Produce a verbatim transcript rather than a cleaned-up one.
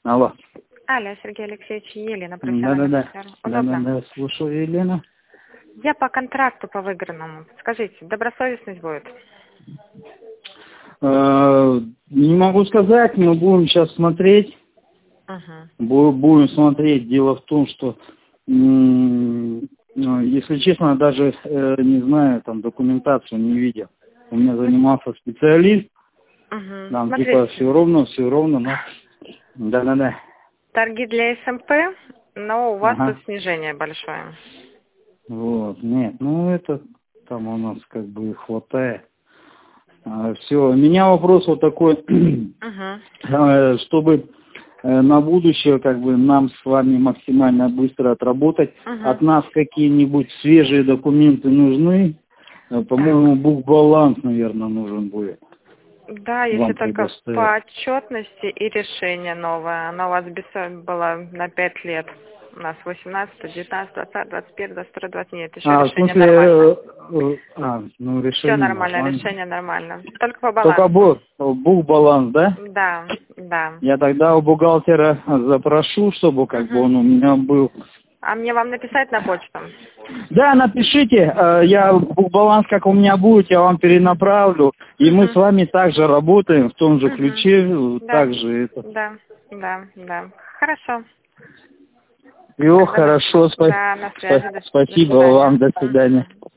Алло. Алло, Сергей Алексеевич, Елена, Да-да-да. Удобно? Да-да-да, слушаю, Елена. Я по контракту по выигранному. Скажите, добросовестность будет? Э, Не могу сказать, мы будем сейчас смотреть. Угу. Бу- Будем смотреть. Дело в том, что, м, ну, если честно, даже э, не знаю, там документацию не видел. У меня занимался специалист, Угу. там Смотрите, типа все ровно, все ровно, но... Да-да-да. торги для СМП, но у вас Ага. тут снижение большое. Вот, нет, ну это там у нас как бы хватает. Все, у меня вопрос вот такой, Угу. э, чтобы э, на будущее как бы нам с вами максимально быстро отработать, от Угу. нас какие-нибудь свежие документы нужны. Э, Так. По-моему, бухбаланс, наверное, нужен будет Да, если вам только предоставить. по отчетности и решение новое. Оно у вас без- было на пять лет. У нас восемнадцатый, девятнадцатый, двадцатый, двадцать первый, двадцать второй, двадцать нет. Еще А, в решение смысле, нормально. э, э, а, ну Все решение нормально, нормально. решение нормально. Только по Только балансу. бу- бухбаланс, да? Да, да. Я тогда у бухгалтера запрошу, чтобы как бы Угу. он у меня был. А мне вам написать на почту? Да, напишите, э, я бухбаланс, как у меня будет, я вам перенаправлю. И мы с Угу. вами также работаем в том же Угу. ключе, э, Да, также это. да, да, да. Хорошо. Все Тогда на, хорошо, спа- да, на связи. спа- До, до спасибо вам, свидания. до свидания. Мгм.